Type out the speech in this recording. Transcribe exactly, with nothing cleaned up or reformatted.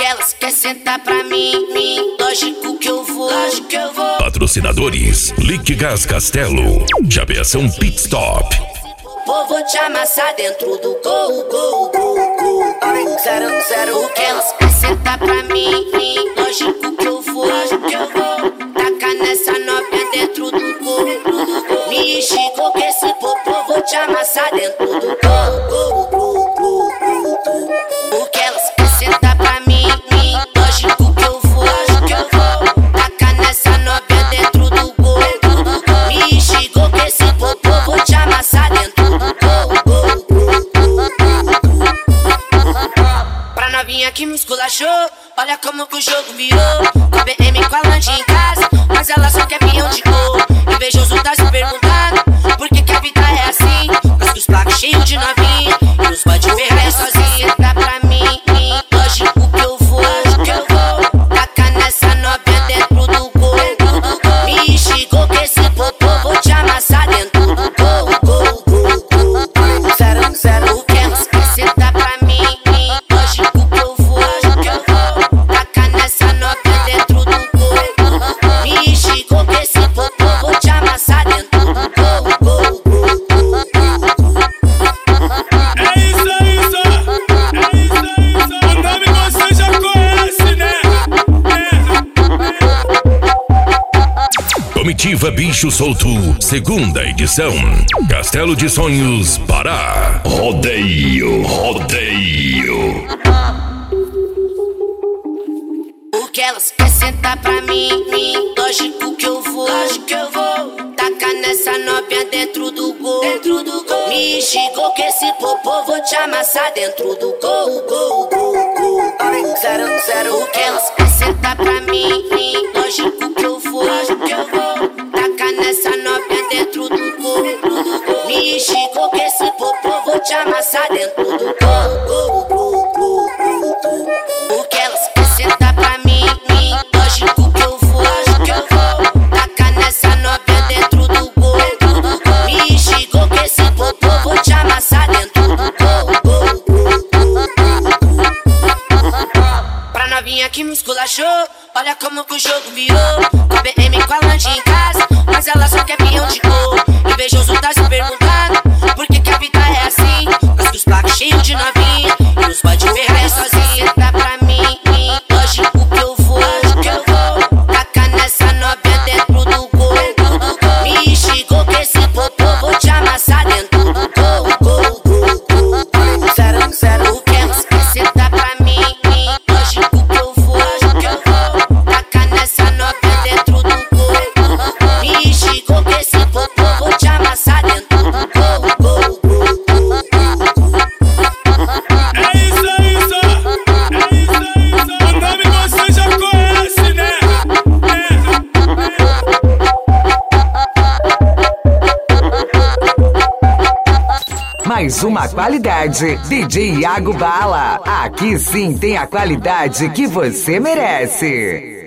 elas quer sentar pra mim, mim. Lógico que eu vou, lógico que eu vou. Patrocinadores: Liquigás Castelo, Chapeação Pit Stop. Pô, vou te amassar dentro do gol, gol, gol, gol. Zero, zero. O que elas quer sentar pra mim, mim. Lógico que eu vou, lógico que eu vou. Taca nessa novinha dentro do gol, do gol. Me esticou que esse popô, vou te amassar dentro do gol, gol, gol, gol, gol. O que elas quer sentar pra mim, mim. Lógico que eu vou, lógico que eu vou. Taca nessa novinha dentro do gol, do gol. Me esticou que esse popô, vou te amassar dentro do gol, gol, gol, gol. Pra novinha que me esculachou, olha como que o jogo virou. Com a B M com a lanche em casa, mas ela só quer pinhão de cor. Invejoso tá se perguntando por que que a vida é assim. Mas que os placos cheios de novinha e os bode ferraia sozinha. Dá pra mim, mim, lógico que eu vou, lógico que eu vou. Taca nessa novinha dentro do gol, do gol. Me esticou que esse popô, vou te amassar dentro do gol, gol, gol, gol. Zero, zero. O que elas quer sentar pra mim, mim. Lógico que eu vou, lógico que eu vou. Taca nessa novinha dentro do gol, do gol. Me esticou que esse popô, vou te amassar dentro do gol, gol, gol, gol. É isso, é isso, é isso, é isso. O nome você já conhece, né? Comitiva Bicho Solto, segunda edição. Castelo de Sonhos, Pará. Rodeio, rodeio. O que elas quer sentar pra mim, mim. Lógico que eu vou, lógico que eu vou. Taca nessa novinha dentro do gol, dentro do gol. Me esticou que esse popô, vou te amassar dentro do gol, gol, gol, gol. Zero, zero. O que elas quer sentar pra mim, mim. Lógico que eu vou, lógico que eu vou. Taca nessa novinha dentro do gol, do gol. Me esticou que esse popô, vou te amassar dentro do gol, gol, gol, gol, gol. O que elas quer sentar pra mim, mim. Lógico que eu vou, lógico que eu vou. Taca nessa novinha dentro do gol, do gol. Me esticou que esse popô, vou te amassar dentro do gol, gol, gol, gol. Pra novinha que me esculachou, olha como que o jogo virou. Com a B M com a lanche em casa, mas ela só quer pinhão de cor. Invejoso tá se perguntando por que que a vida é assim. Mas que os placos cheios de novinha e os bode ferraia sozinha. Dá pra mim, mim, lógico que eu vou, lógico que eu vou. Taca nessa novinha dentro do gol, do gol. Me esticou que esse popô, vou te amassar dentro do gol, gol, gol, gol. Zero, zero. O que elas quer sentar pra mim, mim. Lógico que eu vou, lógico que eu vou. Taca nessa novinha dentro do gol, do gol. Me esticou que esse popô, vou te amassar dentro do gol, gol, gol, gol. É isso, é isso, é isso, é isso. O nome você já conhece, né? Mais uma qualidade, D J Iago Bala. Aqui sim tem a qualidade que você merece.